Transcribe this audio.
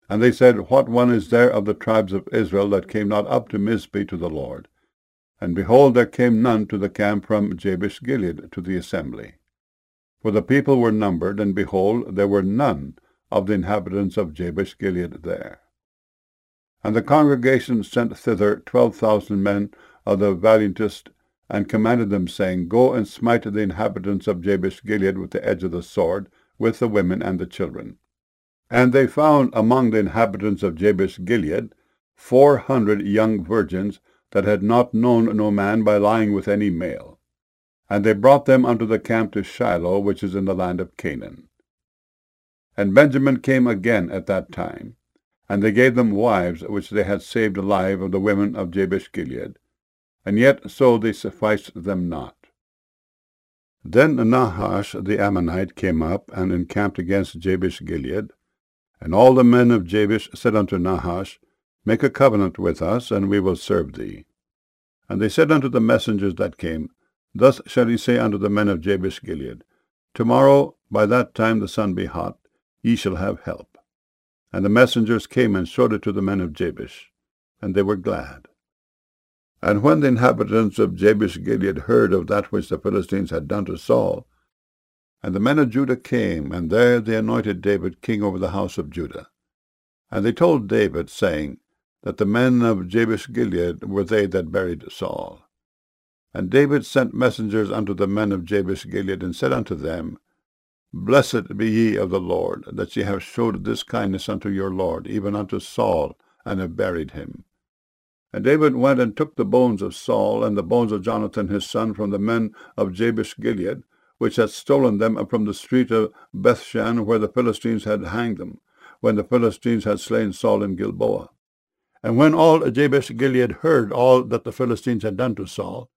And they said, What one is there of the tribes of Israel that came not up to Mizpeh to the Lord? And behold, there came none to the camp from Jabesh-Gilead to the assembly. For the people were numbered, and behold, there were none of the inhabitants of Jabesh-Gilead there. And the congregation sent thither 12,000 men of the valiantest, and commanded them, saying, Go and smite the inhabitants of Jabesh-Gilead with the edge of the sword, with the women and the children. And they found among the inhabitants of Jabesh-Gilead 400 young virgins that had not known no man by lying with any male. And they brought them unto the camp to Shiloh, which is in the land of Canaan. And Benjamin came again at that time, and they gave them wives which they had saved alive of the women of Jabesh-Gilead, and yet so they sufficed them not. Then Nahash the Ammonite came up and encamped against Jabesh-Gilead, and all the men of Jabesh said unto Nahash, Make a covenant with us, and we will serve thee. And they said unto the messengers that came, Thus shall ye say unto the men of Jabesh-Gilead, Tomorrow, by that time the sun be hot, ye shall have help. And the messengers came and showed it to the men of Jabesh, and they were glad. And when the inhabitants of Jabesh-Gilead heard of that which the Philistines had done to Saul, and the men of Judah came, and there they anointed David king over the house of Judah. And they told David, saying, that the men of Jabesh-Gilead were they that buried Saul. And David sent messengers unto the men of Jabesh-Gilead, and said unto them, Blessed be ye of the Lord, that ye have showed this kindness unto your Lord, even unto Saul, and have buried him. And David went and took the bones of Saul, and the bones of Jonathan his son, from the men of Jabesh-Gilead, which had stolen them from the street of Bethshan, where the Philistines had hanged them, when the Philistines had slain Saul in Gilboa. And when all Jabesh-Gilead heard all that the Philistines had done to Saul,